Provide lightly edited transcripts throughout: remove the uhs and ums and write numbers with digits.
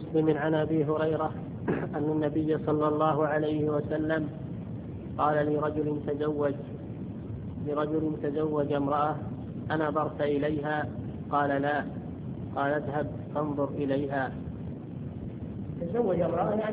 مسلم عن أبي هريرة أن النبي صلى الله عليه وسلم قال لرجل تزوج امرأة أنظرت إليها؟ قال لا. قال اذهب فانظر إليها. تزوج امرأة يعني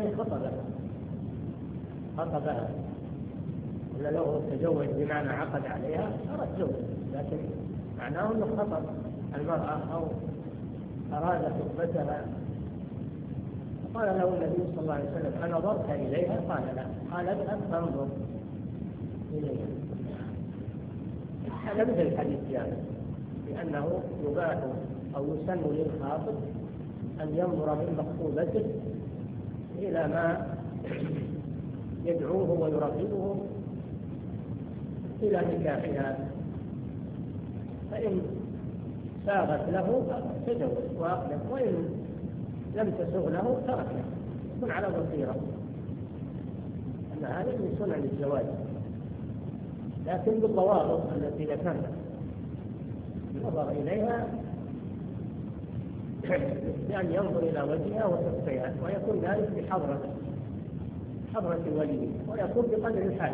خطبها، ولا لو تزوج بمعنى عقد عليها صار تزوج، لكن معناه أنه خطب المرأة أو أراد خطبتها. قال له النبي صلى الله عليه وسلم أنظرت إليها؟ قال لا. قال اذهب فانظر إليها. هذا مثل الحديث جابر لأنه يباح أو يسن للخاطب أن ينظر من مخطوبته إلى ما يدعوه ويرغبه إلى نكاحها، فإن ساغت له تزوج وأقلم، وإن لم تسغ له تركها، يكون على بصيرة أن هذا من سنن الزواج، لكن بالضوابط التي ذكرنا. النظر إليها بأن ينظر إلى وجهها وكفيها، ويكون ذلك بحضرة الولي، ويكون بقدر الحاجة،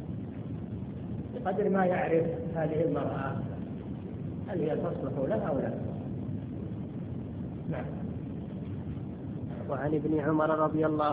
بقدر ما يعرف هذه المرأة هل هي تصلح له أو لا. نعم. وعن ابن عمر رضي الله